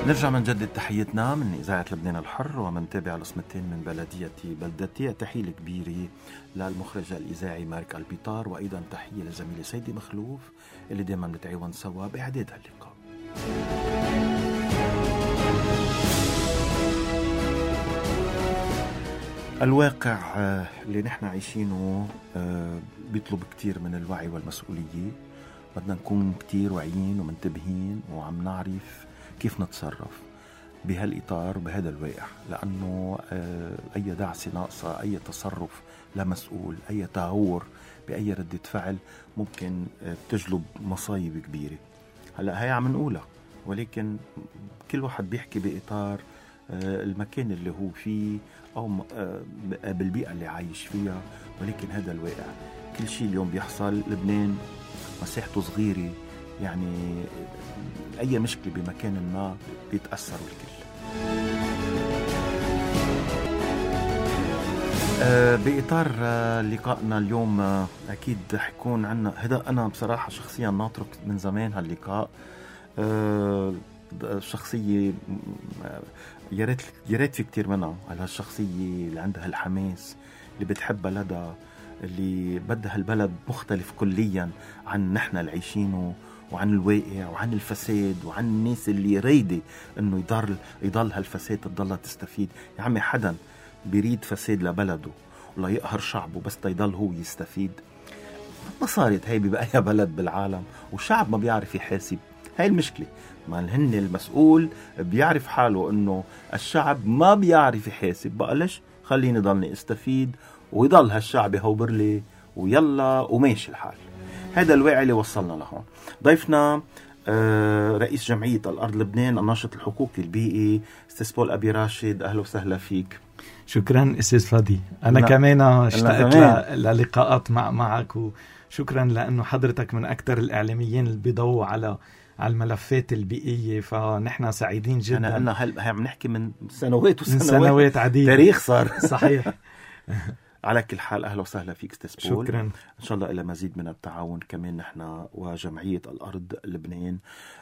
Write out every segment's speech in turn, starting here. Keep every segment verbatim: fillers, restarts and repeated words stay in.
نرجع من جدد تحيتنا من إذاعة لبنان الحر ومن تابع القسمتين من بلدية بلدتي. تحية كبيرة للمخرج الإذاعي مارك البيطار، وأيضا تحية لزميلي سيدي مخلوف اللي دائما نتعاون سوا بإعداد هاللقاء. الواقع اللي نحن عايشينه بيطلب كتير من الوعي والمسؤولية. بدنا نكون كتير واعيين ومنتبهين وعم نعرف كيف نتصرف بهالإطار وبهذا الواقع، لأنه أي دعسة ناقصة، أي تصرف لا مسؤول، أي تهور بأي ردة فعل ممكن تجلب مصايب كبيرة. هلأ هاي عم نقولها، ولكن كل واحد بيحكي بإطار المكان اللي هو فيه أو بالبيئة اللي عايش فيها، ولكن هذا الواقع. كل شيء اليوم بيحصل. لبنان مساحته صغيرة، يعني أي مشكلة بمكان ما بيتأثر الكل. أه بإطار لقائنا اليوم أكيد حيكون عنا هذا. أنا بصراحة شخصيا ناطرك من زمان هاللقاء. أه شخصية يا ريت يا ريت في كتير منها على هالشخصية اللي عندها الحماس، اللي بتحب بلدها، اللي بدها البلد مختلف كليا عن نحن اللي عايشينه، وعن الواقع وعن الفساد وعن الناس اللي رايدة انه يضل يضل هالفساد تضلها تستفيد. يا عمي حدا بيريد فساد لبلده ولا يقهر شعبه بس تيضل هو يستفيد؟ ما صارت هاي بأي بلد بالعالم، والشعب ما بيعرف يحاسب. هاي المشكلة. ما هن المسؤول بيعرف حاله انه الشعب ما بيعرف يحاسب. بقى ليش خليني ضلني استفيد ويضل هالشعب هوبر لي ويلا وماشي الحال. هذا الواقع اللي وصلنا لهون. ضيفنا آه رئيس جمعية الأرض لبنان، الناشط الحقوقي البيئي، استاذ بول أبي راشد. أهلا وسهلا فيك. شكرا أستاذ فادي. أنا لا. كمان اشتقت للقاءات مع معك، وشكرا لأنه حضرتك من أكثر الإعلاميين اللي بيضووا على على الملفات البيئية، فنحن سعيدين جدا. أنا قلنا هل عم نحكي من سنوات وسنوات، من سنوات عديدة، تاريخ صار. صحيح. على كل حال أهلا وسهلا فيك استاذ بول. شكرا. إن شاء الله إلى مزيد من التعاون كمان نحن وجمعية الأرض لبنان.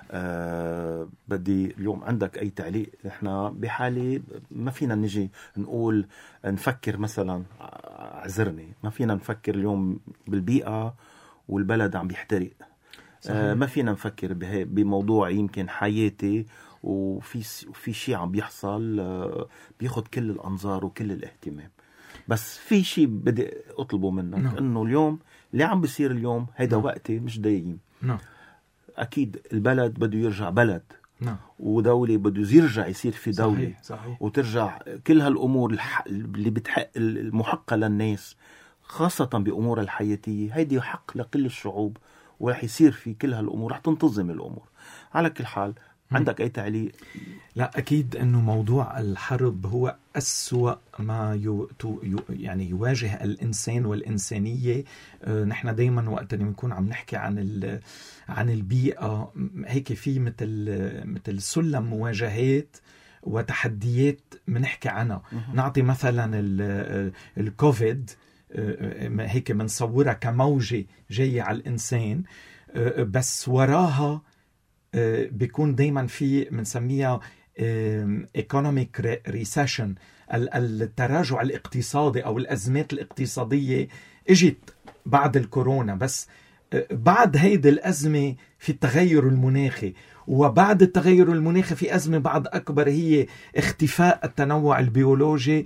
أه بدي اليوم عندك أي تعليق؟ نحن بحالة ما فينا نجي نقول نفكر مثلا، عذرني، ما فينا نفكر اليوم بالبيئة والبلد عم بيحترق. أه ما فينا نفكر بموضوع يمكن حياتي وفي في شيء عم بيحصل أه بياخد كل الأنظار وكل الاهتمام. بس في شيء بدي أطلبه منك، no. إنه اليوم اللي عم بيصير اليوم هيدا no. وقتي مش دايم. no. أكيد البلد بده يرجع بلد، no. ودولة بده يرجع يصير في دولة. صحيح. صحيح. وترجع كل هالأمور اللي بتحق المحقة للناس، خاصة بأمور الحياتية. هيدي حق لكل الشعوب، ورح يصير في كل هالأمور، رح تنتظم الأمور. على كل حال عندك أي تعليق؟ لا، أكيد أنه موضوع الحرب هو أسوأ ما يو يعني يواجه الإنسان والإنسانية. آه نحن دايما وقت اللي بنكون عم نحكي عن عن البيئة هيك في مثل مثل سلم مواجهات وتحديات بنحكي عنها. نعطي مثلا الكوفيد، آه هيك بنصورها كموجة جاية على الإنسان، آه بس وراها بيكون دايما في بنسميها economic recession، التراجع الاقتصادي أو الأزمات الاقتصادية اجت بعد الكورونا. بس بعد هيدي الأزمة في التغير المناخي، وبعد التغير المناخي في أزمة بعد أكبر هي اختفاء التنوع البيولوجي،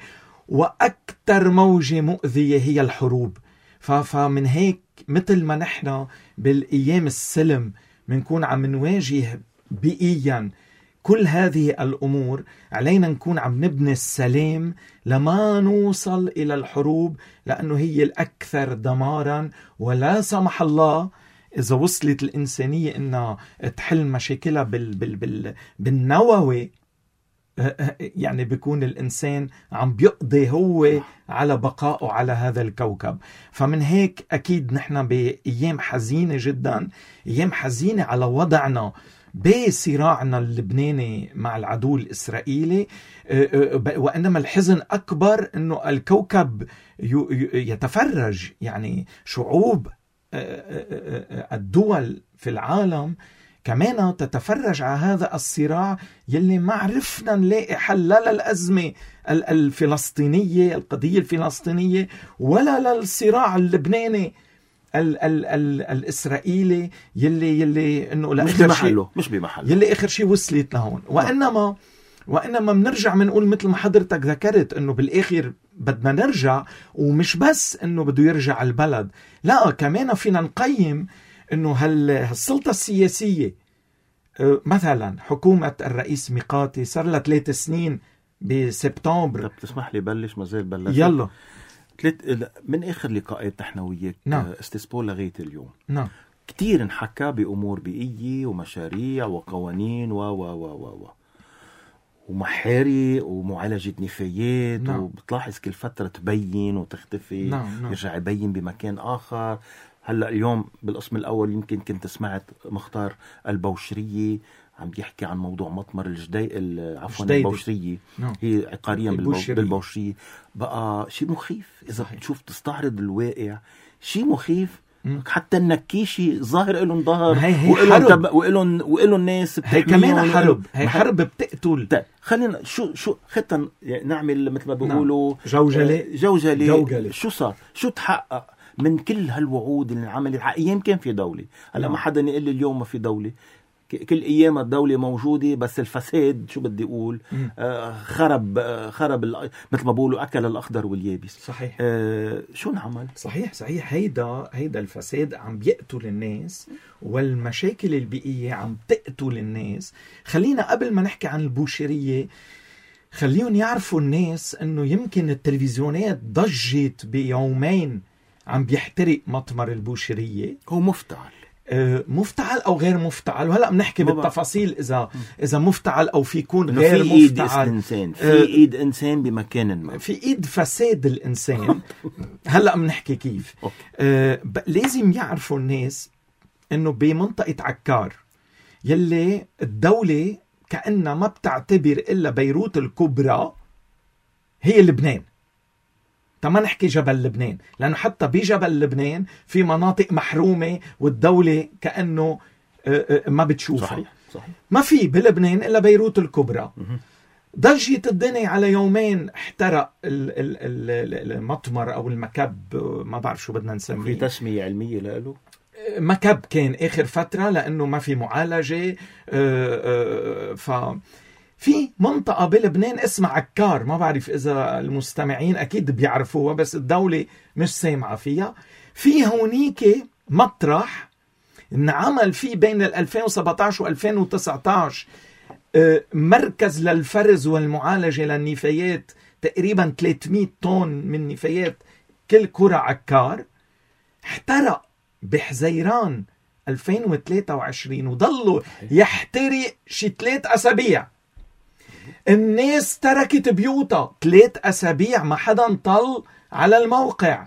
وأكثر موجة مؤذية هي الحروب. فمن هيك مثل ما نحن بالأيام السلم منكون عم نواجه بيئيا كل هذه الأمور، علينا نكون عم نبني السلام لما نوصل إلى الحروب، لأنه هي الأكثر دمارا. ولا سمح الله إذا وصلت الإنسانية إنها تحل مشاكلها بال بال بال بالنووي، يعني بيكون الإنسان عم بيقضي هو على بقائه على هذا الكوكب. فمن هيك أكيد نحن بأيام حزينة جدا، أيام حزينة على وضعنا بصراعنا اللبناني مع العدو الإسرائيلي. وإنما الحزن أكبر أنه الكوكب يتفرج، يعني شعوب الدول في العالم كمان تتفرج على هذا الصراع يلي ما عرفنا نلاقي حل لا للأزمة الفلسطينية، القضية الفلسطينية، ولا للصراع اللبناني ال ال ال الإسرائيلي يلي يلي إنه مش بمحله مش بمحله يلي آخر شيء وصلت لهون. وإنما وإنما بنرجع بنقول مثل ما حضرتك ذكرت إنه بالآخر بدنا نرجع، ومش بس إنه بده يرجع البلد، لا كمان فينا نقيم إنه هالسلطة السياسية مثلا حكومة الرئيس ميقاتي صار لها ثلاث سنين بسبتمبر. بتسمح لي بلش ما زال بلش يلا ثلاث من آخر لقاءات نحن وياك نعم. استسبو لغاية اليوم نعم كتير نحكى بأمور بيئية ومشاريع وقوانين و و و و و ومحارق ومعالجة نفايات. نعم. وبتلاحظ كل فترة تبين وتختفي. نعم. نعم. يرجع يبين بمكان آخر. هلأ اليوم بالقسم الأول يمكن كنت سمعت مختار البوشرية عم بيحكي عن موضوع مطمر الجدي عفوا البوشرية. نعم. هي عقاريا البوشرية. بالبوشرية. بقى شيء مخيف إذا صحيح. بتشوف تستعرض الواقع شيء مخيف. حتى النكيشي ظاهر إلهم ظهر وإلهم وإلهم ناس. هي كمان حرب. هي حرب بتقتل. طيب خلينا شو شو حتى نعمل مثل ما بيقولوا جوجلة جوجلة. جوجلة. شو صار شو تحقق من كل هالوعود اللي انعملت. أيام كان في دولة. هلا ما حدا يقول لي اليوم ما في دولة. كل ايام الدوله موجوده بس الفساد شو بدي اقول آه خرب آه خرب مثل ما بقولوا اكل الاخضر واليابس. صحيح. آه شو نعمل؟ صحيح صحيح هيدا هيدا الفساد عم بيقتل الناس والمشاكل البيئيه عم تقتل الناس. خلينا قبل ما نحكي عن البوشريه خليهم يعرفوا الناس انه يمكن التلفزيونات ضجت بيومين عم بيحترق مطمر البوشريه. هو مفتعل مفتعل او غير مفتعل، وهلا بنحكي بالتفاصيل اذا اذا مفتعل او في يكون غير في مفتعل. ايد انسان في آه ايد انسان بمكان ما، في ايد فساد الانسان. هلا بنحكي كيف. آه لازم يعرفوا الناس انه بمنطقه عكار يلي الدوله كأنها ما بتعتبر الا بيروت الكبرى هي لبنان. طب ما نحكي جبل لبنان، لأنه حتى بجبل لبنان في مناطق محرومة والدولة كأنه ما بتشوفها. صحيح. صحيح. ما في بلبنان إلا بيروت الكبرى. ضجت الدنيا على يومين احترق المطمر أو المكب، ما بعرف شو بدنا نسميه. في تسمية علمية له؟ مكب كان آخر فترة لأنه ما في معالجة. ف في منطقة بلبنان اسمها عكار، ما بعرف إذا المستمعين أكيد بيعرفوها بس الدولة مش سامعة فيها. في هونيك مطرح انعمل فيه بين ألفين وسبعة عشر وألفين وتسعة عشر مركز للفرز والمعالجة للنفايات، تقريبا ثلاثمئة طن من نفايات كل كرة عكار. احترق بحزيران ألفين وثلاثة وعشرين وضلوا يحترق شي ثلاث أسابيع. الناس تركت بيوتها ثلاث أسابيع، ما حدا طل على الموقع.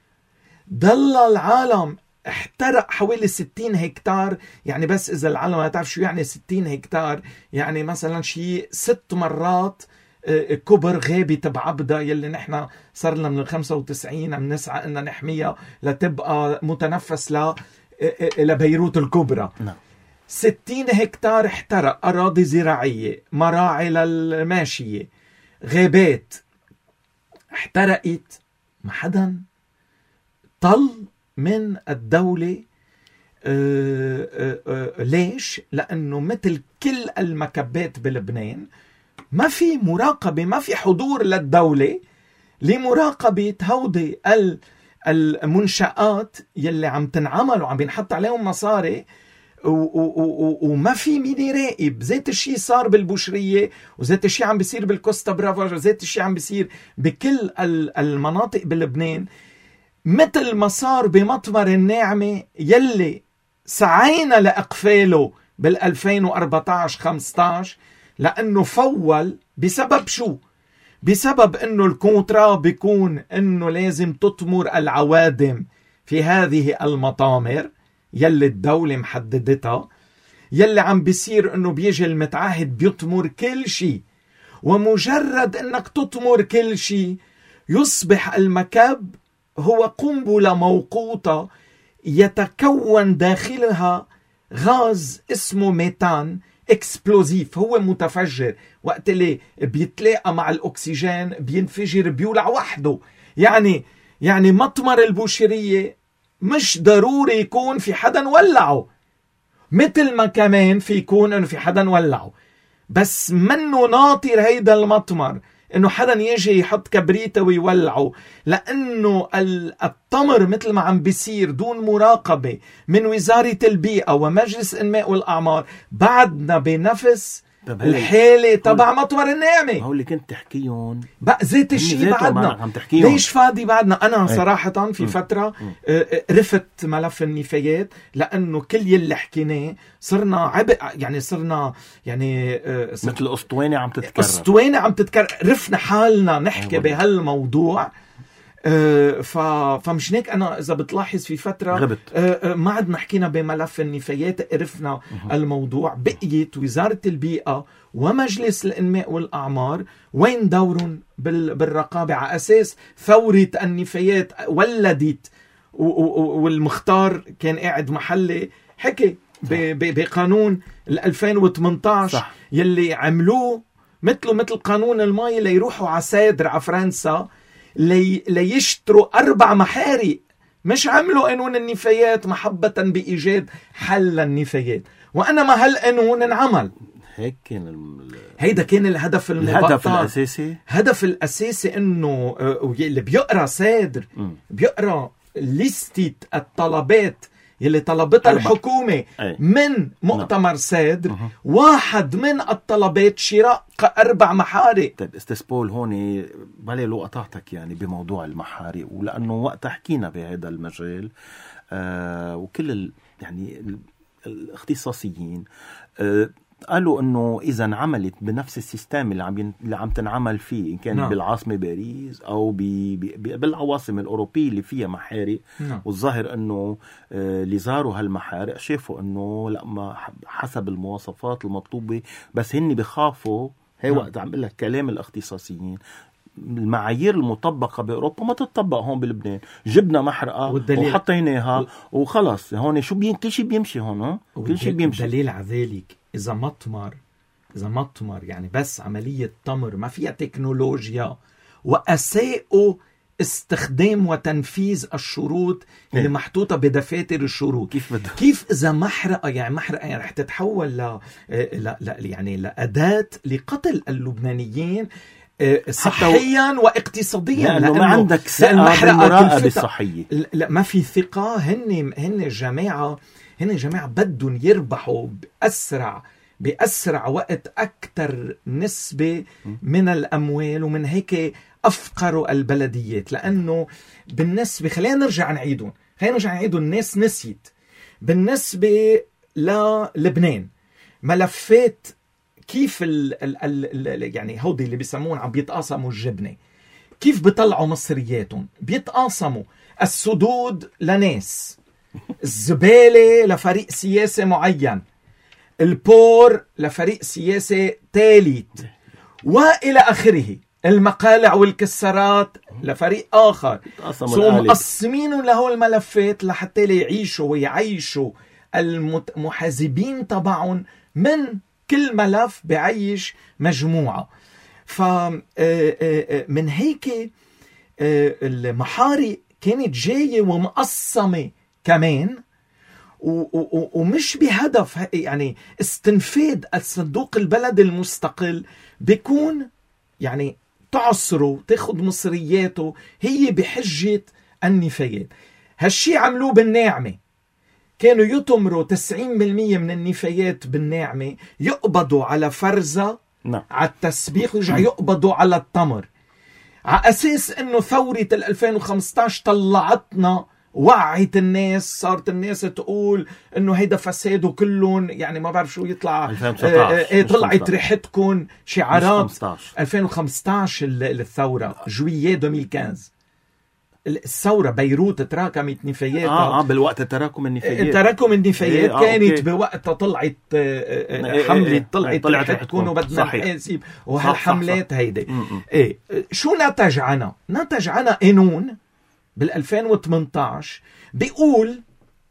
ضل العالم. احترق حوالي ستين هكتار. يعني بس إذا العالم ما تعرف شو يعني ستين هكتار، يعني مثلا شيء ست مرات كبر غابة بعبدة يلي نحن صار لنا من الخمسة وتسعين عم نسعى إننا نحميها لتبقى متنفس ل لبيروت الكبرى. نعم. ستين هكتار احترق. أراضي زراعية، مراعي للماشية، غابات احترقت. ما حدا طل من الدولة. آآ آآ ليش؟ لأنه مثل كل المكبات بلبنان ما في مراقبة، ما في حضور للدولة لمراقبة هودي المنشآت يلي عم تنعمل وعم بينحط عليهم مصاري، وما في مين يراقب. ذات الشيء صار بالبوشرية، وذات الشيء عم بيصير بالكوستا برافا، وذات الشيء عم بيصير بكل المناطق بلبنان، مثل ما صار بمطمر الناعمة يلي سعينا لإقفاله بالألفين وأربعة عشر خمسة عشر، لأنه فول بسبب شو؟ بسبب أنه الكونترا بيكون أنه لازم تطمر العوادم في هذه المطامر يلي الدولة محددتها، يلي عم بيصير أنه بيجي المتعهد بيطمر كل شيء، ومجرد أنك تطمر كل شيء يصبح المكب هو قنبلة موقوتة يتكون داخلها غاز اسمه ميتان اكسبلوزيف، هو متفجر، وقت اللي بيتلاقى مع الأكسجين بينفجر، بيولع وحده. يعني يعني مطمر البوشيرية مش ضروري يكون في حدا ولعه، مثل ما كمان في يكون انه في حدا ولعه، بس منه ناطر هيدا المطمر انه حدا يجي يحط كبريته ويولعه، لانه التمر مثل ما عم بيصير دون مراقبه من وزاره البيئه ومجلس الانماء والاعمار، بعدنا بنفس الحالة تبع مطمر النعمة. هو اللي كنت تحكيهم بقى ذات الشيء بعدنا. ليش فاضي بعدنا؟ أنا صراحة في فترة رفت ملف النفايات، لأنه كل يلي حكيناه صرنا عبء، يعني صرنا يعني صر... مثل أسطوانة عم تتكرر أسطوانة عم تتكرر، رفنا حالنا نحكي بهالموضوع. أه ف... فمش هيك أنا إذا بتلاحظ في فترة أه ما عدنا حكينا بملف النفايات، عرفنا أه. الموضوع. بقيت وزارة البيئة ومجلس الإنماء والأعمار وين دورهم بال... بالرقابة، على أساس ثورة النفايات ولدت و... و... والمختار كان قاعد محلي حكي ب... ب... بقانون ألفين وثمانية عشر صح. يلي عملوه مثله مثل قانون الماء اللي يروحوا على سادر على فرنسا لي ليشتروا أربع محارق، مش عملوا قانون النفايات محبة بإيجاد حل النفايات. وأنا ما هالقانون انعمل هيك كان الم... هيدا كان الهدف الهدف الأساسي. الهدف الأساسي إنه اللي بيقرأ سادر م. بيقرأ لستة الطلبات يلي طلبتها أربع. الحكومة أي. من مؤتمر لا. سادر أه. واحد من الطلبات شراء أربع محارق. طيب استاذ بول، هون بالي لو قطعتك يعني بموضوع المحارق، ولأنه وقت حكينا بهذا المجال آه وكل ال يعني ال الاختصاصيين آه قالوا انه اذا انعملت بنفس السيستم اللي عم اللي عم تنعمل فيه، ان كان نعم. بالعاصمه باريس او بي بي بالعواصم الاوروبيه اللي فيها محارق نعم. والظاهر انه آه اللي زاروا هالمحارق شافوا انه لا، ما حسب المواصفات المطلوبه، بس هن بخافوا. هي نعم. وقت عم بقول لك كلام الاختصاصيين، المعايير المطبقة بأوروبا ما تطبق هون بلبنان. جبنا محرقة وحطيناها وخلص، هون شو بين كل شيء بيمشي هون، كل شيء بيمشي. دليل على ذلك إذا مطمر إذا مطمر يعني بس عملية تمر ما فيها تكنولوجيا، وأساءوا استخدام وتنفيذ الشروط اللي إيه؟ محطوطة بدفاتر الشروط. كيف بده؟ كيف إذا محرقة يعني محرقة يعني رح تتحول ل... لا لا يعني لأداة لقتل اللبنانيين صحيا واقتصاديا، لأنه ما عندك ثقة بالمراقبة الصحية. لا ما في ثقة. هن هن الجماعة هن الجماعة بدهم يربحوا بأسرع بأسرع وقت أكثر نسبة من الأموال، ومن هيك أفقروا البلديات. لأنه بالنسبة خلينا نرجع نعيدهم خلينا نرجع نعيدهم الناس نسيت. بالنسبة للبنان ملفات كيف ال ال ال يعني هودي اللي بيسمون عم بيتقاسموا الجبنة، كيف بيطلعوا مصرياتهم؟ بيتقاسموا السدود لناس، الزبالة لفريق سياسي معين، البور لفريق سياسي ثالث، وإلى آخره، المقالع والكسرات لفريق آخر. سو مقسمينهم له الملفات لحتى يعيشوا ويعيشوا المحاسبين طبعاً من كل ملف بعيش مجموعة. فمن هيك المحارق كانت جاية ومقسمة كمان، ومش بهدف يعني استنفاد الصندوق البلد المستقل، بيكون يعني تعصره تاخد مصرياته هي بحجة النفايات. هالشي عملوه بالناعمة، كانوا يتمروا تسعين بالمية من النفايات بالناعمة، يقبضوا على فرزة نعم. على التسبيح، ويرجع يقبضوا على التمر، على أساس أنه ثورة ألفين وخمسة عشر طلعتنا، وعيت الناس، صارت الناس تقول أنه هيدا فساد وكلهم يعني ما بعرف شو يطلع اه طلعت ريحتكم شعارات ألفين وخمسة عشر الثورة جوية ألفين وخمسة. الثورة بيروت تراكمت نفايات آه, آه بالوقت تراكم النفايات تراكم النفايات إيه آه كانت بوقتها طلعت آه حملة إيه طلعت, طلعت رح تكونوا بدنا نحاسب وهالحملات هيدي إيه. شو نتج عنا؟ نتج عنا قانون بالألفين وثمانية عشر بيقول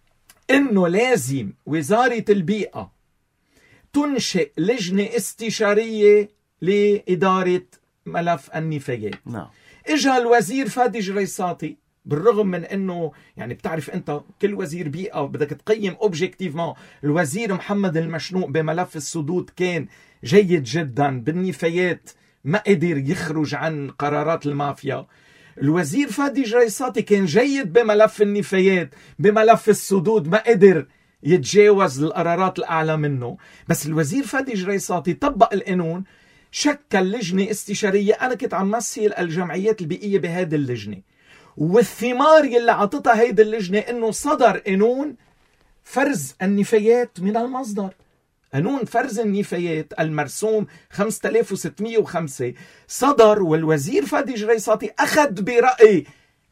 إنه لازم وزارة البيئة تنشئ لجنة استشارية لإدارة ملف النفايات. نعم. إجا الوزير فادي جريصاتي، بالرغم من انه يعني بتعرف انت كل وزير بيئة بدك تقيم اوبجيكتيفمون، الوزير محمد المشنوق بملف السدود كان جيد جدا بالنفايات، ما قدر يخرج عن قرارات المافيا. الوزير فادي جريصاتي كان جيد بملف النفايات، بملف السدود ما قدر يتجاوز القرارات الأعلى منه. بس الوزير فادي جريصاتي طبق القانون، شكل لجنة استشارية. أنا كنت عم مثل الجمعيات البيئية بهذه اللجنة، والثمار يلي عطتها هيدي اللجنة إنه صدر قانون فرز النفايات من المصدر. قانون فرز النفايات المرسوم خمسة آلاف وستمئة وخمسة صدر، والوزير فادي جريصاتي أخذ برأي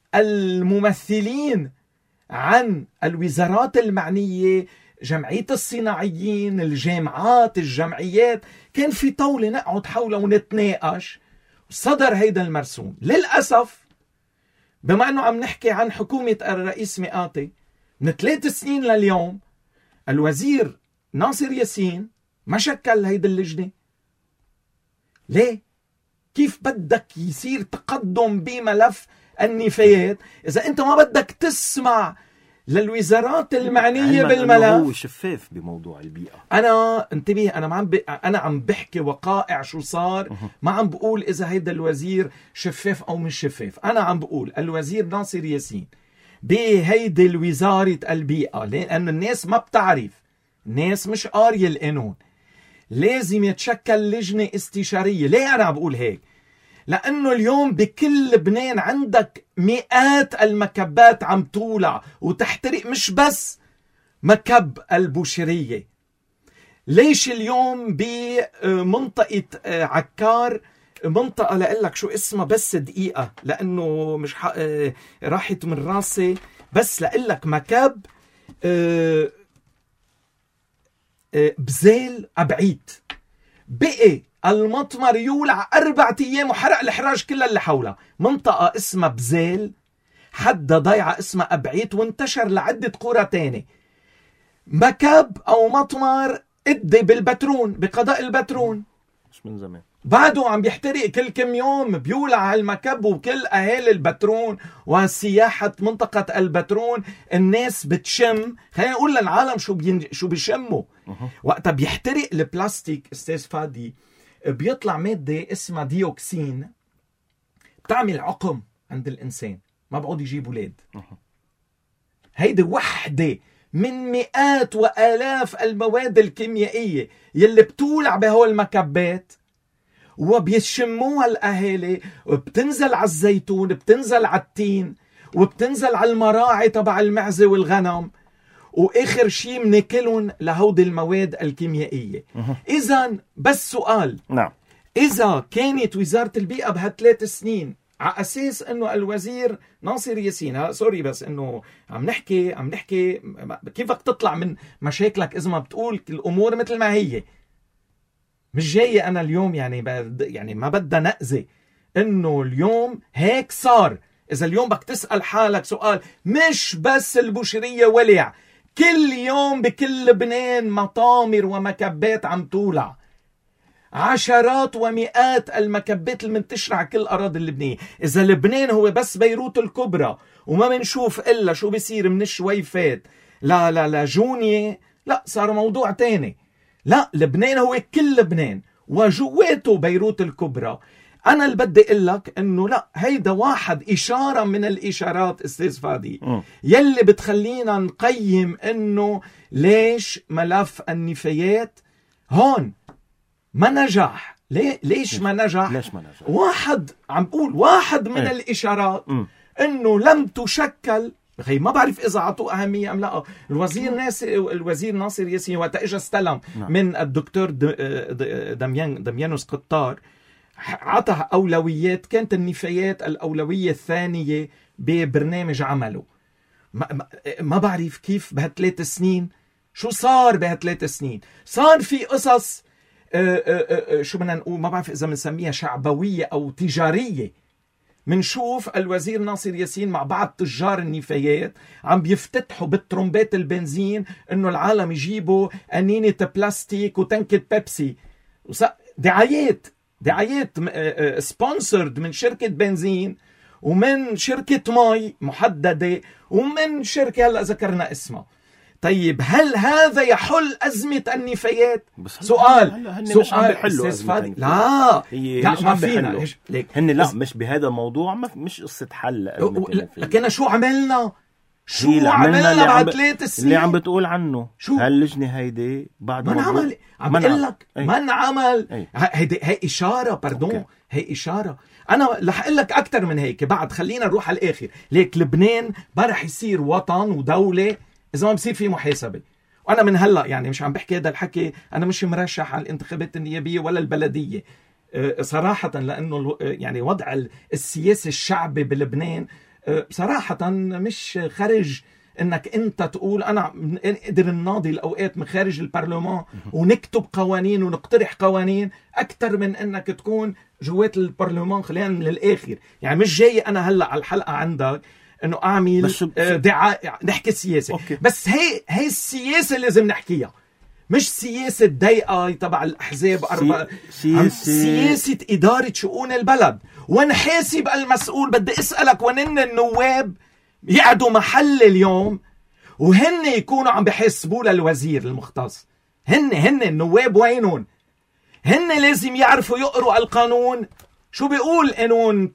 الممثلين عن الوزارات المعنية، جمعية الصناعيين، الجامعات، الجمعيات، كان في طاولة نقعد حولها ونتناقش، صدر هيدا المرسوم. للأسف بما أنه عم نحكي عن حكومة الرئيس مئاتي، من ثلاث سنين لليوم الوزير ناصر ياسين ما شكل هيدا اللجنة. ليه؟ كيف بدك يصير تقدم بملف النفايات إذا أنت ما بدك تسمع للوزارات المعنية بالملف؟ هو شفاف بموضوع البيئة. أنا انتبه، أنا ما عم ب... أنا عم بحكي وقائع شو صار، ما عم بقول إذا هيدا الوزير شفاف أو مش شفاف. أنا عم بقول الوزير ناصر ياسين بهيدي الوزارة البيئة، لأن الناس ما بتعرف، الناس مش قارية القانون، لازم يتشكل لجنة استشارية. ليه أنا عم بقول هيك؟ لأنه اليوم بكل لبنان عندك مئات المكبات عم تولع وتحترق، مش بس مكب البوشرية. ليش اليوم بمنطقة عكار، منطقة لأقلك شو اسمها بس دقيقة لأنه مش ح... راحت من راسي، بس لأقلك مكب بزيل أبعيد، بقي المطمر يولع أربعة أيام وحرق الحراج كلها اللي حولها. منطقة اسمها بزيل حدها ضيعة اسمها أبعيد، وانتشر لعدة قرى تاني. مكب أو مطمر ادي بالبترون، بقضاء البترون، مش من زمان، بعده عم بيحترق كل كم يوم، بيولع هالمكب. وكل أهالي البترون وسياحة منطقة البترون الناس بتشم، خلينا نقول للعالم شو بين... شو بيشموا وقتها بيحترق البلاستيك. استاذ فادي، بيطلع مادة اسمها ديوكسين بتعمل عقم عند الإنسان، ما بعود يجيب ولاد. هيدي وحدة من مئات وآلاف المواد الكيميائية يلي بتولع بهول المكبات وبيشموها الأهالي، وبتنزل على الزيتون، بتنزل على التين، وبتنزل على المراعي تبع المعزة والغنم، وآخر شيء مناكلهم لهودي المواد الكيميائية. إذن بس سؤال، نعم، إذا كانت وزارة البيئة بهالثلاث سنين على أساس إنه الوزير ناصر ياسين، ها سوري بس إنه عم نحكي عم نحكي كيفك تطلع من مشاكلك إذا ما بتقول الأمور مثل ما هي. مش جاي أنا اليوم يعني بد يعني ما بدنا نأذي، إنه اليوم هيك صار. إذا اليوم بدك تسأل حالك سؤال، مش بس البوشرية ولع، كل يوم بكل لبنان مطامر ومكبات عم تولع، عشرات ومئات المكبات المنتشرة على كل الأراضي اللبنانية. إذا لبنان هو بس بيروت الكبرى وما بنشوف إلا شو بيصير من الشويفات لا لا لا جونية، لا صار موضوع تاني. لا، لبنان هو كل لبنان وجواته بيروت الكبرى. أنا اللي بدي أقول لك إنه لا، هيدا واحد إشارة من الإشارات أستاذ فادي يلي بتخلينا نقيم إنه ليش ملف النفايات هون ما نجح. ليه؟ ليش ما نجح؟ ليش ما نجح؟ واحد عم بقول واحد من ايه؟ الإشارات م. إنه لم تشكل. غي ما بعرف إذا عطوا أهمية أم لا. الوزير ناصر الوزير ناصر ياسين وقت إجا استلم نعم. من الدكتور دميان دميانوس قطار، عطى أولويات، كانت النفايات الأولوية الثانية ببرنامج عمله. ما, ما بعرف كيف بهالثلاث سنين شو صار. بهالثلاث سنين صار في قصص أه أه أه شو بدنا نقول، ما بعرف إذا بنسميها شعبوية أو تجارية، منشوف الوزير ناصر ياسين مع بعض تجار النفايات عم بيفتتحوا بالترومبات البنزين انه العالم يجيبوا انينة بلاستيك وتنكة بيبسي. دعايات دعايات سبونسرد من شركة بنزين ومن شركة مي محددة ومن شركة هلا ذكرنا اسمها. طيب هل هذا يحل أزمة النفايات؟ سؤال هن سؤال مش عم بيحلوا أزمة. لا هي لا مش ما عم فينا بيحلوا. ليك هن لا مش بهذا الموضوع، ما مش قصة حل أزمة النفايات. لكن شو عملنا؟ شو عملنا, عملنا بعد عم ثلاث سنين اللي عم بتقول عنه؟ شو هاللجنة هيدي بعد ما نعمل، عم بقول لك ما نعمل. هيدي هي إشارة باردون، هي إشارة. أنا رح أقول لك أكثر من هيك بعد، خلينا نروح على الآخر. ليك لبنان ما رح يصير وطن ودولة إذا ما بصير فيه محاسبة. وأنا من هلأ يعني مش عم بحكي هذا الحكي، أنا مش مرشح على الانتخابات النيابية ولا البلدية صراحة، لأنه يعني وضع السياسي الشعبي بلبنان صراحة مش خارج انك انت تقول انا نقدر نناضي الاوقات من خارج البرلمان ونكتب قوانين ونقترح قوانين اكثر من انك تكون جوات البرلمان. خلينا من الاخر يعني مش جاي انا هلا على الحلقة عندك انه اعمل دعاء نحكي سياسة. أوكي. بس هي هي السياسة لازم نحكيها، مش سياسة ضيقة تبع الأحزاب أربعة. سياسة... سياسة إدارة شؤون البلد ونحاسب المسؤول. بدي أسألك ونن النواب يقعدوا محل اليوم وهن يكونوا عم بحسبوا للوزير المختص؟ هن هن النواب وينهم؟ هن لازم يعرفوا يقروا القانون. شو بيقول قانون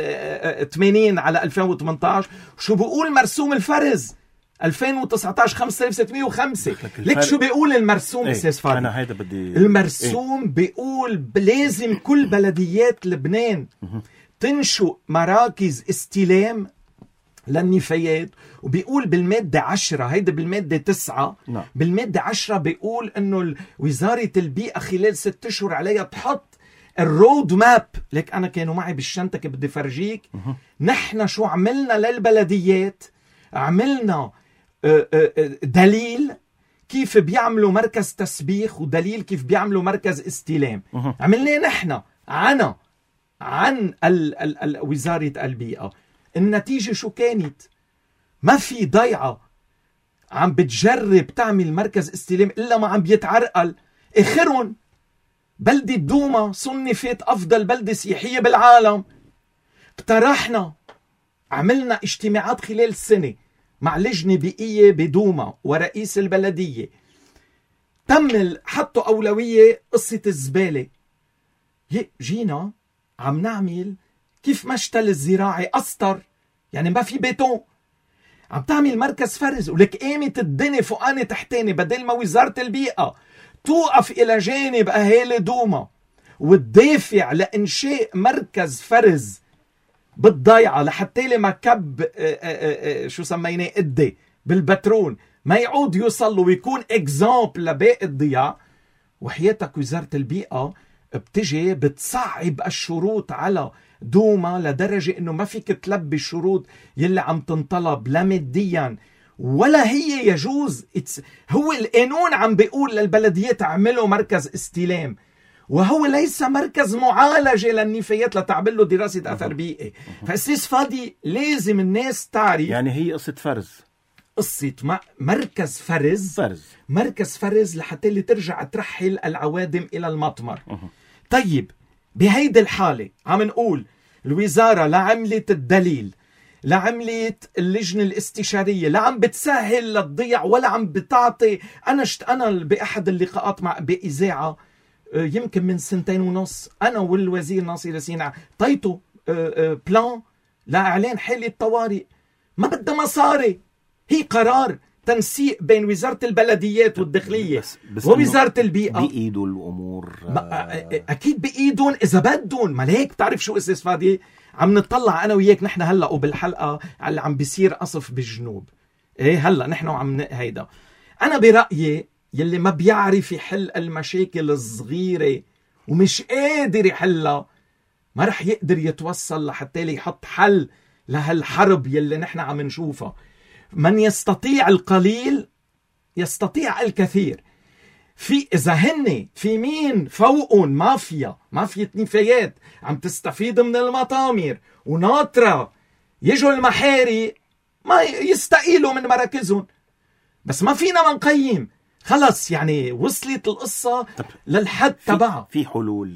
ثمانين على ألفين وثمانية عشر؟ شو بيقول مرسوم الفرز ألفين وتسعة عشر خمسة آلاف وستمية وخمسة؟ لك شو بيقول المرسوم؟ ايه فادي؟ انا هيدا بدي المرسوم ايه؟ بيقول لازم كل بلديات لبنان تنشئ مراكز استلام للنفايات. وبيقول بالمادة عشرة، هيدا بالمادة تسعة. نعم. بالمادة عشرة بيقول انه وزارة البيئة خلال ست اشهر عليها تحط الرود ماب. لك انا كانوا معي بالشنطة بدي فرجيك نحن شو عملنا للبلديات. عملنا دليل كيف بيعملوا مركز تسبيخ ودليل كيف بيعملوا مركز استلام. عملناه نحن عنا عن ال ال ال وزارة البيئة. النتيجة شو كانت؟ ما في ضيعة عم بتجرب تعمل مركز استلام إلا ما عم بيتعرقل. آخرهم بلدة دوما صنفت أفضل بلدة سياحية بالعالم. اقترحنا عملنا اجتماعات خلال السنة مع لجنة بيئية بدوما ورئيس البلدية. تم حطوا أولوية قصة الزبالة. جينا عم نعمل كيف مشتل الزراعي أسطر، يعني ما في بيتون، عم تعمل مركز فرز. ولك قامت الدنيا فوقاني تحتاني، بدل ما وزارة البيئة توقف إلى جانب أهالي دوما وتدافع لإنشاء مركز فرز بالضيعة لحتى لما كب آآ آآ شو سميناه قدي بالبترون ما يعود يوصل ويكون اكزامبل لباقي الضياع. وحياتك وزارة البيئة بتجي بتصعب الشروط على دوما لدرجة انه ما فيك تلبي الشروط يلي عم تنطلب لا ماديا ولا هي يجوز. هو القانون عم بيقول للبلديات اعملوا مركز استلام، وهو ليس مركز معالجة للنفايات لتعمل له دراسة أثر بيئي. فأسيس فادي لازم الناس تعرف يعني هي قصة فرز، قصة مركز فرز فرز مركز فرز لحتى اللي ترجع ترحل العوادم إلى المطمر. طيب بهيدي الحالة عم نقول الوزارة لا عملت الدليل، لا عملت اللجنة الاستشارية، لا عم بتسهل للضيع ولا عم بتعطي. أنا شت أنا بأحد اللقاءات مع بإذاعة يمكن من سنتين ونص أنا والوزير ناصر ياسين طيتو بلان لإعلان حالة طوارئ. ما بدها مصاري، هي قرار تنسيق بين وزارة البلديات والداخلية بس بس ووزارة البيئة. بإيدوا الأمور أكيد بإيدون إذا بدون. ما ليك بتعرف شو أساس فادي؟ عم نطلع أنا وياك نحن هلأ وبالحلقة على عم بيصير قصف بالجنوب. إيه هلأ نحن عم هيدا. أنا برأيي يلي ما بيعرف يحل المشاكل الصغيرة ومش قادر يحلها ما رح يقدر يتوصل لحتى لي يحط حل لهالحرب يلي نحن عم نشوفها. من يستطيع القليل يستطيع الكثير. في إذا هن في مين فوقهم مافيا مافيا نفايات عم تستفيد من المطامر وناطرة يجوا المحاري ما يستقيلوا من مراكزهم. بس ما فينا ما نقيم، خلص يعني وصلت القصة للحد تبعها. في حلول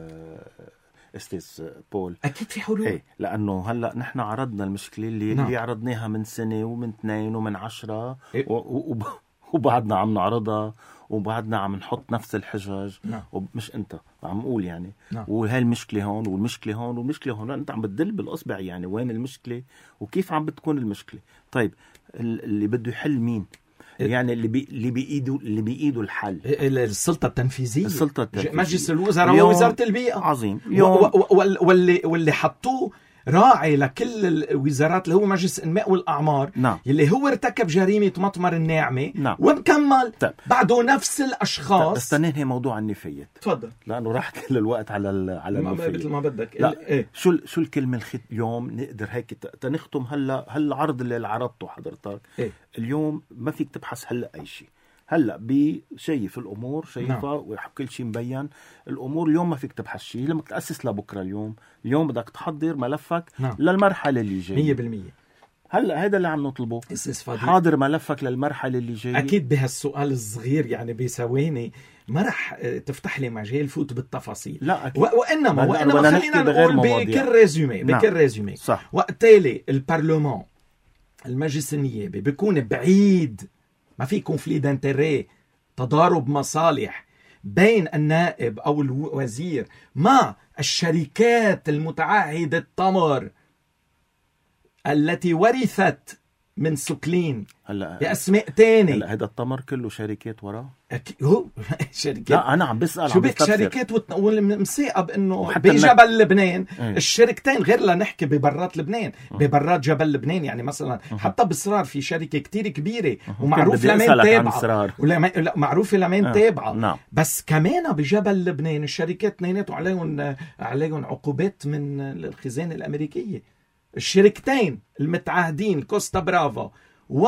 استاذ بول؟ اكيد في حلول. ايه، لانه هلا نحن عرضنا المشكله اللي, نعم. اللي عرضناها من سنه ومن اثنين ومن عشرة إيه؟ و... و... وبعدنا عم نعرضها وبعدنا عم نحط نفس الحجج. نعم. ومش انت عم اقول يعني. نعم. وهي المشكله هون والمشكله هون والمشكله هون، انت عم بتدل بالاصبع يعني وين المشكله وكيف عم بتكون المشكله. طيب اللي بده يحل مين؟ يعني اللي بي اللي بايده اللي بايده الحل السلطه التنفيذيه، السلطه التنفيذيه، مجلس الوزراء ووزاره البيئه. عظيم. واللي واللي حطوه راعي لكل الوزارات اللي هو مجلس الانماء والاعمار. نعم. اللي هو ارتكب جريمه مطمر الناعمه. نعم. ومكمل طيب. بعده نفس الاشخاص. بس ننهي موضوع النفايات. تفضل، لانه راح كل الوقت على على النفايات مثل ما بدك. لا. إيه؟ شو شو الكلمه الخط اليوم نقدر هيك تنختم هلا هالعرض اللي عرضته حضرتك. إيه؟ اليوم ما فيك تبحث هلا اي شيء، هلا بشايف الامور شايفها. نعم. وكل شيء مبين الامور. اليوم ما فيك تبحث شيء، لما تاسس لبكره. اليوم اليوم بدك تحضر ملفك. نعم. للمرحله اللي جايه مية بالمية. هلا هذا اللي عم نطلبه، حاضر ملفك للمرحله اللي جايه. اكيد بهالسؤال الصغير يعني بثواني ما رح تفتح لي مجال فوت بالتفاصيل. لا أكيد. وانما وانما خلينا نقول بكل ريزومي. نعم. بكل ريزومي. صح. وقتالي البرلمان المجلس النيابي بيكون بعيد، ما في كونفلي دانتيري، تضارب مصالح بين النائب أو الوزير مع الشركات المتعهدة التمر التي ورثت من سوكلين هلا بأسماء تاني. هلا هذا التمر كله شركات وراه. هو شركات. لا أنا عم بسأل، شو بك شركات وت... والمساقب إنه بجبل النك... لبنان. ايه. الشركتين غير لا نحكي ببرات لبنان، ببرات جبل لبنان يعني مثلا. اه. حتى بصرار في شركة كتير كبيرة ومعروف لمين تابعة، ولا لا معروف لمين اه. تابعة. نعم. بس كمان بجبل لبنان الشركات اثنيناتهم عليهم عليهم عقوبات من الخزانة الأمريكية. الشركتين المتعهدين كوستا برافا و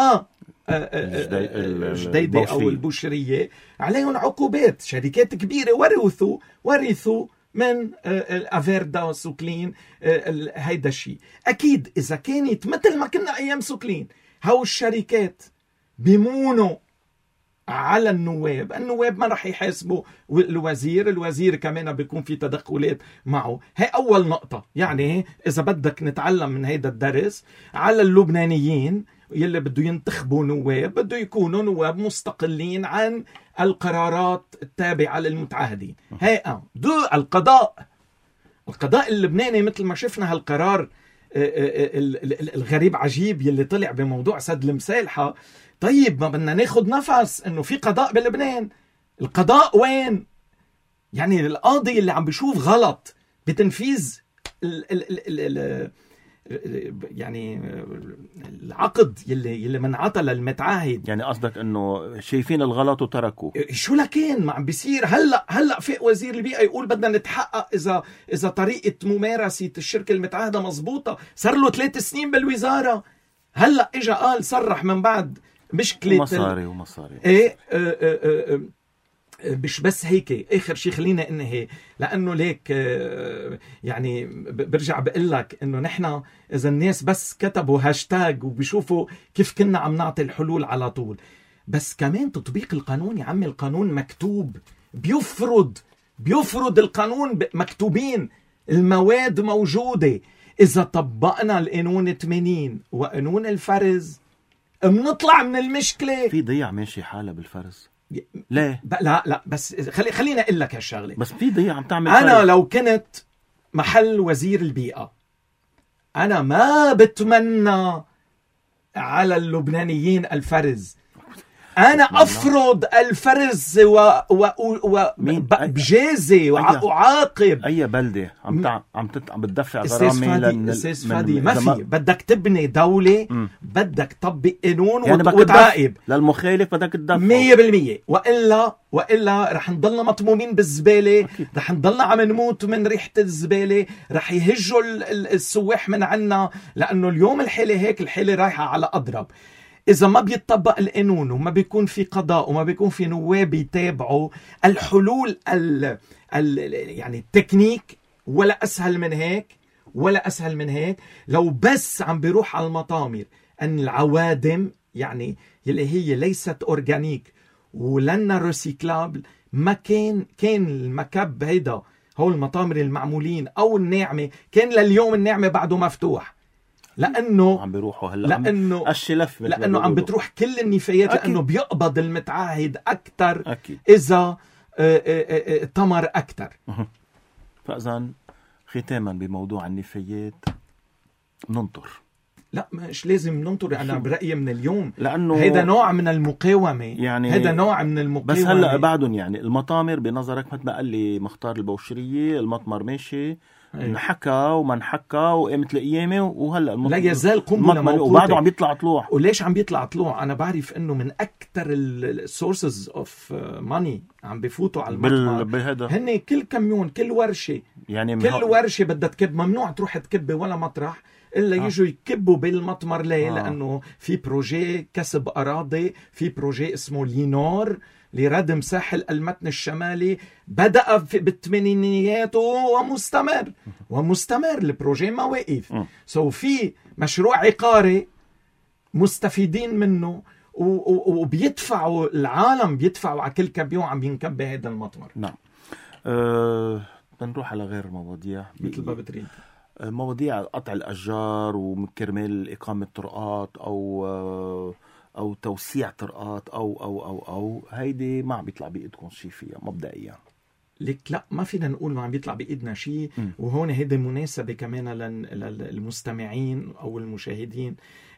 جديدة أو البوشرية عليهم عقوبات. شركات كبيرة ورثوا ورثوا من الأفيردا وسوكلين هيدا الشيء. أكيد إذا كانت مثل ما كنا أيام سوكلين هاو الشركات بيمونوا على النواب، النواب ما رح يحاسبوا الوزير، الوزير كمان بيكون في تدخلات معه. هي أول نقطة. يعني إذا بدك نتعلم من هيدا الدرس على اللبنانيين يلي بده ينتخبوا نواب، بده يكونوا نواب مستقلين عن القرارات التابعة للمتعهدين. هي أم دو القضاء القضاء اللبناني مثل ما شفنا هالقرار الغريب عجيب يلي طلع بموضوع سد المسالحة. طيب ما بدنا ناخد نفس انه في قضاء بلبنان. القضاء وين؟ يعني القاضي اللي عم بيشوف غلط بتنفيذ ال ال ال ال يعني العقد يلي يلي منعطى للمتعاهد. يعني قصدك انه شايفين الغلط وتركوه؟ شو لكن ما عم بيصير هلا هلا في وزير البيئه يقول بدنا نتحقق اذا اذا طريقه ممارسه الشركه المتعاهده مزبوطه. صار له ثلاث سنين بالوزاره، هلا اجى قال صرح من بعد مشكله مصاري ومصاري. ايه اه اه اه مش بس هيك. اخر شيء خلينا انهي لانه ليك يعني برجع بقول لك انه نحن اذا الناس بس كتبوا هاشتاج وبيشوفوا كيف كنا عم نعطي الحلول على طول. بس كمان تطبيق القانون يا عمي. القانون مكتوب، بيفرض بيفرض القانون مكتوبين، المواد موجوده. اذا طبقنا القانون ثمانين وقانون الفرز بنطلع من المشكله. في ضيع ماشي حاله بالفرز. ليه؟ لا لا بس خلي خلينا اقول لك هالشغله. بس في ضيع عم تعمل انا فرز. لو كنت محل وزير البيئه انا ما بتمنى على اللبنانيين الفرز. انا افرض الفرز و و و بجازي واعاقب. اي بلده عم تع... عم تت... عم بتدفع غرامه لل استاذ فادي ما في. بدك تبني دوله م. بدك تطبق قانون يعني وتراقب. للمخالف بدك تدفع مية بالمية والا والا رح نضلنا مطمومين بالزباله. رح نضلنا عم نموت من ريحه الزباله. رح يهجوا السواح من عنا لانه اليوم الحاله هيك، الحاله رايحه على اضرب. إذا ما بيتطبق القانون وما بيكون في قضاء وما بيكون في نواب يتابعوا الحلول ال ال يعني التكنيك، ولا أسهل من هيك ولا أسهل من هيك. لو بس عم بيروح على المطامر أن العوادم يعني يلي هي ليست أورجانيك ولنا ريسيكلابل، ما كان كان المكب هيدا هو المطامر المعمولين أو الناعمة، كان لليوم الناعمة بعده مفتوح، لأنه عم بيروحوا هلا لأنه الشلف لأنه عم بتروح كل النفايات، لأنه بيقبض المتعهد أكتر أكيد. إذا تمر أكتر. فإذا ختاما بموضوع النفايات ننطر. لا مش لازم ننطر، أنا برأيي من اليوم، لأنه هذا نوع من المقاومة، يعني هذا نوع من المقاومة. بس هلأ بعدهم يعني المطامر بنظرك مثل ما قال لي مختار البوشرية، المطمر ماشي انحكى وما انحكى وقامت القيامة، وهلا لا يزال قنبلة موقوتة وبعده عم بيطلع طلوع. وليش عم بيطلع طلوع؟ أنا بعرف إنه من أكتر السورسز أوف ماني عم بيفوتوا على المطمر بهذا، هن كل كميون كل ورشة يعني كل مه... ورشة بدها تكب، ممنوع تروح تكب ولا مطرح إلا آه. يجوا يكبوا بالمطمر ليه؟ آه. لأنه في بروجي كسب أراضي، في بروجي اسمه لينور لردم ساحل المتن الشمالي، بدأ بالثمانينيات ومستمر ومستمر البروجي ما وقف. سو so في مشروع عقاري مستفيدين منه وبيدفعوا العالم، بيدفعوا على كل كبيون عم ينكب هذا المطمر. نعم. أه... نروح على غير مواضيع مثل ما بتريد، مواضيع قطع الأشجار وكرمال إقامة طرقات أو أو توسيع طرقات أو أو أو أو هيدي ما عم بيطلع بإيدكم شيء فيها مبدئيا. لك لا، ما فينا نقول ما عم بيطلع بإيدنا شيء. وهون هيدي مناسبة كمان للمستمعين أو المشاهدين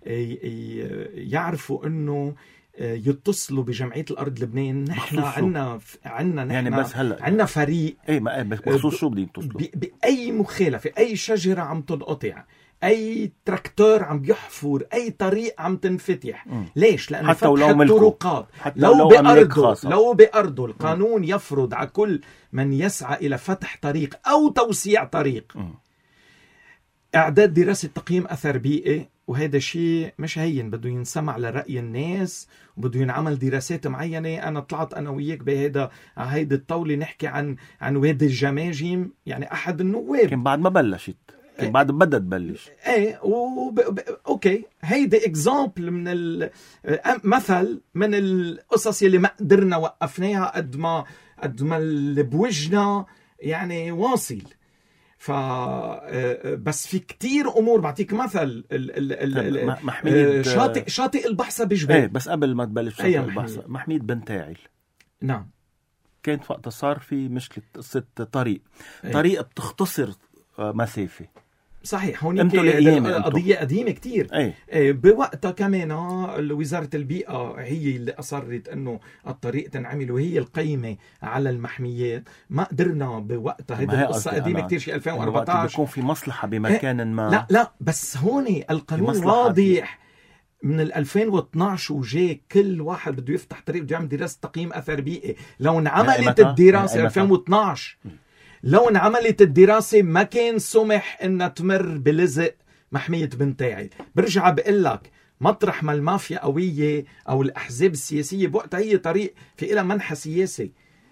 يعرفوا إنه يتصلوا بجمعية الأرض لبنان. نحن عنا عنا نحن يعني بس هلا عنا فريق ايه ما بخصوص شو بدي يتصلوا بأي مخالفة، أي شجرة عم تنقطع، أي تراكتور عم بيحفر، أي طريق عم تنفتح. م. ليش؟ لأن فتح الطرقات لو, لو بأرضه لو بأرضه القانون م. يفرض على كل من يسعى إلى فتح طريق أو توسيع طريق م. إعداد دراسة تقييم أثر بيئي، وهذا شيء مش هين، بده ينسمع لرأي الناس وبده ينعمل دراسات معينة. أنا طلعت أنا وياك بهذا على هيدي الطاولة نحكي عن عن وادي الجماجم، يعني أحد النواب كان بعد ما بلشت، كان بعد بدها تبلش. ايه وب... ب... اوكي، هيدي اكزامبل من ال... مثل من القصص اللي ما قدرنا وقفناها قد ما قد ما اللي بوجنا يعني واصل. ف بس في كتير امور. بعطيك مثل ال... ال... ال... محميد شاطئ شاطئ البحصة بجبال. ايه بس قبل ما تبلش شاطئ البحصة، محميد بن تاعل. نعم، كانت وقتها صار في مشكلة قصة طريق ايه؟ طريق بتختصر مسافة. صحيح، هون قضية قديمة كتير. أي. بوقتها كمان وزارة البيئة هي اللي أصرت أنه الطريق تنعمل، وهي القيمة على المحميات. ما قدرنا بوقتها، هذه القصة قديمة كتير، شيء ألفين وأربعة عشر بيكون في مصلحة بمكان ما. لا لا، بس هون القانون واضح من ألفين واثناشر وجاي كل واحد بده يفتح طريق بده يعمل دراسة تقييم أثر بيئي. لو انعملت الدراسة ألفين واثناشر لو انعملت الدراسة ما كان سمح انها تمر بلزق محمية بن تاعل. برجع بقول لك، مطرح ما المافيا قوية او الاحزاب السياسية بوقتها هي طريق في إلى منحى سياسي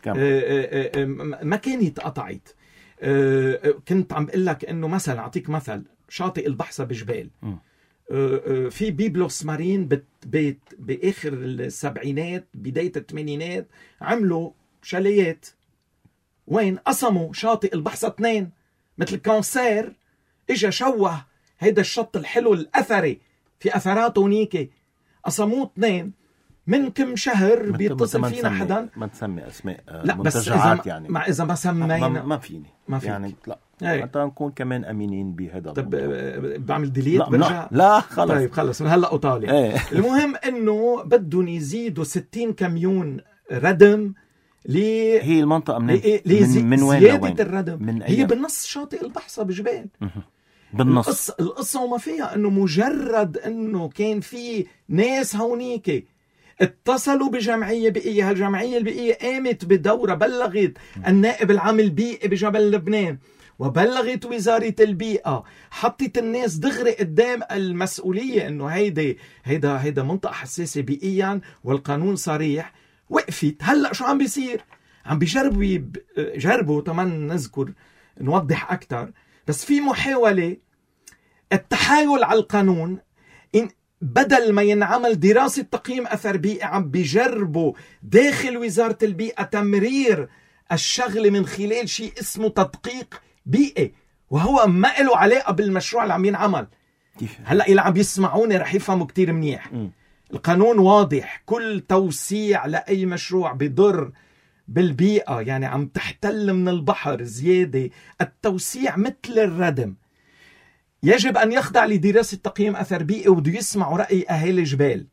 ما كان يتقطعت. كنت عم بقول لك انه مثلا اعطيك مثل شاطئ البحصة بجبال، في بيبلوس مارين بت باخر السبعينات بداية الثمانينات عملوا شاليات. وين قسموا شاطئ البحصة اثنين مثل كانسير، اجا شوه هيدا الشط الحلو الأثري في أثراته نيكي، قسموه اثنين. من كم شهر بيتصل فينا حدا، ما تسمي اسماء لا منتجعات بس يعني مع اذا ما سمينا ما, ما فيني ما فيك. يعني لا هي. حتى نكون كمان امينين بهذا. طب بعمل ديليت لا برجع لا, لا خلص. طيب خلص من هلا وطالع. ايه. المهم انه بدهم يزيدوا ستين كميون ردم لي هي المنطقة من لي من, من وين زيادة لوين؟ الردم من هي بالنص شاطئ البحصة بجبال. بالنص. القصة, القصة وما فيها انه مجرد انه كان في ناس هونيك اتصلوا بجمعية بيئية، هالجمعية البيئية قامت بدورة، بلغت النائب العام البيئي بجبل لبنان، وبلغت وزارة البيئة، حطت الناس دغري قدام المسؤولية انه هيدا هيدا هيدا منطقة حساسة بيئيا والقانون صريح، وقفت. هلأ شو عم بيصير؟ عم بيجربوا جربوا طبعا نذكر نوضح أكتر، بس في محاولة التحايل على القانون. إن بدل ما ينعمل دراسة تقييم أثر بيئي عم بيجربوا داخل وزارة البيئة تمرير الشغل من خلال شيء اسمه تدقيق بيئي، وهو ما له علاقة بالمشروع اللي عم ينعمل. هلأ اللي عم يسمعوني رح يفهموا كتير منيح. م. القانون واضح، كل توسيع لأي مشروع بضر بالبيئة، يعني عم تحتل من البحر زيادة، التوسيع مثل الردم يجب أن يخضع لدراسة تقييم أثر بيئي، وبده يسمعوا رأي أهالي جبال.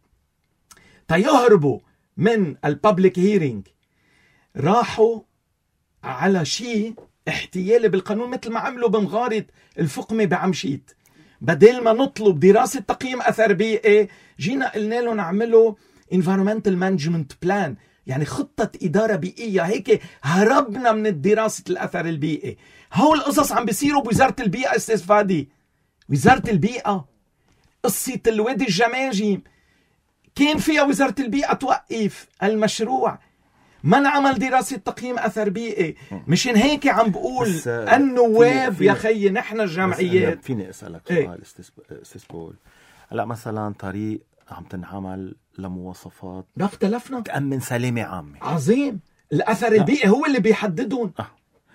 تيهربوا من البابليك هيرينج راحوا على شيء احتيالي بالقانون، مثل ما عملوا بمغارة الفقمة بعمشيت. بدل ما نطلب دراسة تقييم أثر بيئي جينا قلنا له نعمله environmental management plan، يعني خطة إدارة بيئية. هيك هربنا من الدراسة الأثر البيئي. هول القصص عم بيصيروا بوزارة البيئة. استاذ فادي، وزارة البيئة قصة الوادي الجماجم كان فيها وزارة البيئة توقف المشروع، ما انعمل دراسة تقييم أثر بيئي. مشان هيك عم بقول النواب يا خيي نحن الجمعيات. فيني أسألك سؤال ايه؟ استاذ بول، هلا مثلا طريق عم تنعمل لمواصفات ما اختلفنا تأمن سلامة عامة، عظيم. الأثر البيئي هو اللي بيحددون. أه.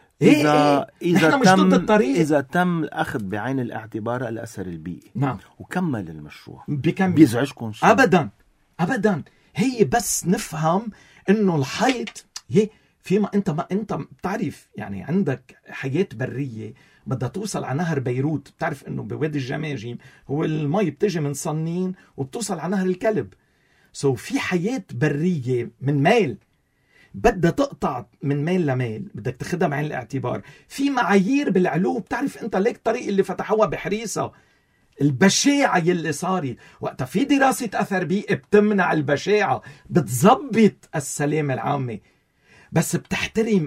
إذا إيه؟ إذا مش ضد الطريق. إذا تم الأخذ بعين الاعتبار الأثر البيئي، نعم، وكمل المشروع، بيكمل. بيزعجكم شيء؟ أبدا أبدا. هي بس نفهم إنه الحيط هي فيما أنت ما أنت بتعرف، يعني عندك حياة برية بدها توصل على نهر بيروت. بتعرف إنه بوادي الجماجم هو المي بتجي من صنين وبتوصل على نهر الكلب. سو في حياة برية من ميل بدها تقطع من ميل لميل، بدك تاخدها بعين الاعتبار. في معايير بالعلو. بتعرف انت ليك الطريق اللي فتحوها بحريصة البشاعة يلي صارت وقتها في دراسة أثر بيئي بتمنع البشاعة، بتزبط السلامة العامة، بس بتحترم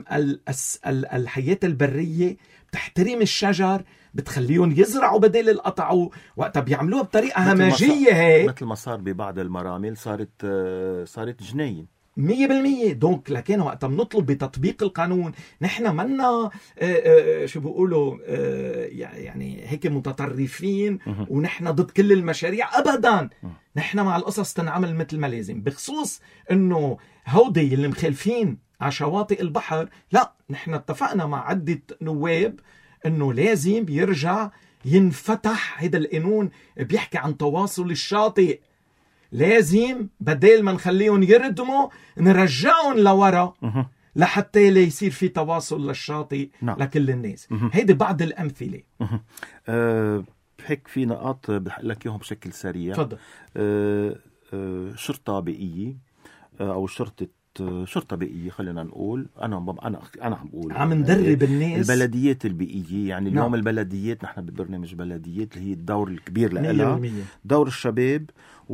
الحياة البرية، بتحترم الشجر، بتخليهم يزرعوا بدل القطع. وقتها بيعملوها بطريقة همجية هيك، مثل ما صار ببعض المرامل صارت صارت جنين مية بالمية. دونك لكن وقتها بنطلب بتطبيق القانون. نحن منا شو بيقولوا يعني هيك متطرفين ونحن ضد كل المشاريع أبدا. نحن مع القصص تنعمل مثل ما لازم. بخصوص انه هودي اللي مخالفين على شواطئ البحر، لا، نحن اتفقنا مع عدة نواب انه لازم يرجع ينفتح. هيدا القانون بيحكي عن تواصل الشاطئ، لازم بدل ما نخليهم يردموا نرجعهم لورا لحتى لا يصير في تواصل للشاطئ. نعم. لكل الناس. هيدي بعض الأمثلة. أه هيك في نقاط بحق لك اياهم بشكل سريع. تفضل. أه أه شرطة بيئية أو شرطة شرطة بيئية خلينا نقول. أنا أنا أنا عم بقول عم ندرب الناس. البلديات البيئية، يعني اليوم نعم. البلديات نحن ببرنامج بلديات اللي هي الدور الكبير لها دور الشباب.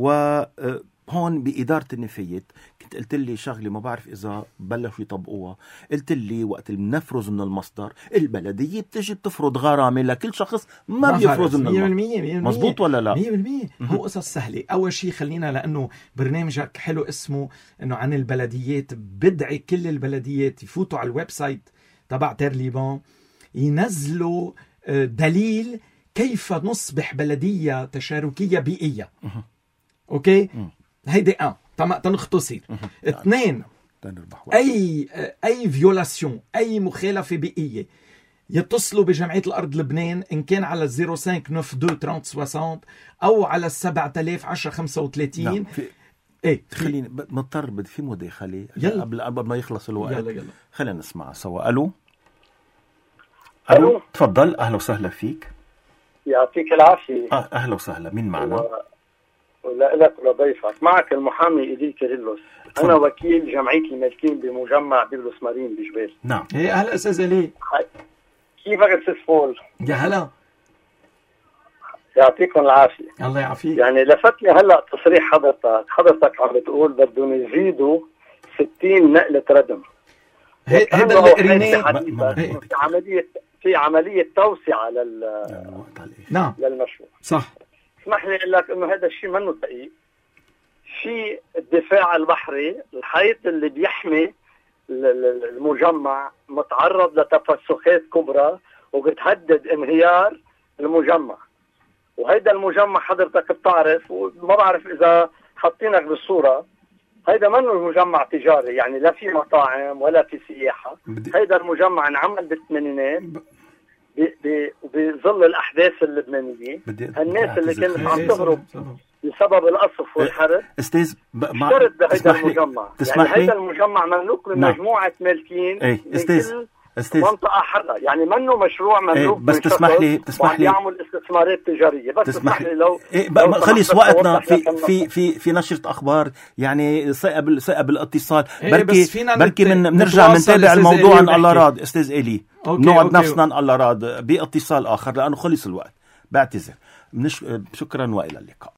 وهون بإدارة النفايات كنت قلت لي شغلة ما بعرف إذا بلشوا يطبقوها. قلت لي وقت بنفرز من المصدر البلدية بتجي بتفرض غرامة لكل شخص ما بيفرز من المصدر. مزبوط ولا لا؟ مية بالمية. هو قصص سهلة. أول شيء خلينا، لأنه برنامجك حلو اسمه أنه عن البلديات، بدعي كل البلديات يفوتوا على الويب سايت تبع تيرليبان ينزلوا دليل كيف نصبح بلدية تشاركية بيئية. أوكي؟ هيدي آه تمام تنختصر. اثنين، أي أي فيولاسيون، أي مخالفة بيئية يتصلوا بجمعية الأرض لبنان، إن كان على صفر خمسة تسعة اثنين ثلاثين ستين أو على سبعة آلاف عشرة خمسة وثلاثين. نعم. ايه خليني مضطر بدي في مداخله قبل قبل ما يخلص الوقت. يلا يلا خلينا نسمع سوا. الو الو تفضل. اهلا وسهلا فيك. يعطيك العافيه. آه اهلا وسهلا. مين معنا؟ و... ولا لك ولضيفك. معك المحامي إيديل كيرلس. تفضل. انا وكيل جمعيه المالكين بمجمع بيبلوس مارين بجبال. نعم. ايه اهلا استاذ علي. كيفك استاذ فول؟ يا هلا. يعطيكم العافية. الله يعافيك. يعني لفتني هلأ تصريح حضرتك حضرتك عم بتقول بدهم يزيدوا ستين نقلة ردم. هذا اللي قريناه في عملية في عملية توسعة لل نعم للمشروع. صح. اسمح لي اقول لك انه هذا الشيء منه دقيق. في الدفاع البحري، الحيط اللي بيحمي المجمع متعرض لتفسخات كبرى وبتهدد انهيار المجمع. وهيدا المجمع حضرتك بتعرف، وما بعرف اذا حاطينك بالصورة، هيدا منه المجمع تجاري، يعني لا في مطاعم ولا في سياحة. هيدا المجمع انعمل بالثمانينات بظل الأحداث اللبنانية. الناس اللي كانت عم تهرب بسبب القصف والحرب استاذ اشترت بهيدا المجمع. يعني هيدا المجمع مملوك من مجموعة مالكين ايه استاذ استاذ منطقة حرة، يعني منه مشروع مملوك. ايه بس تسمح لي تسمح لي يعمل استثمارات تجارية. بس تسمح لي لو, إيه لو خلص وقتنا في في في في نشرة اخبار، يعني ثقب ثقب الاتصال. إيه بركي بركي من بنرجع بنتابع الموضوع ان الله راد. استاذ إلي نقعد نفسنا ان الله راد باتصال اخر لانه خلص الوقت. بعتذر. شكرا والى اللقاء.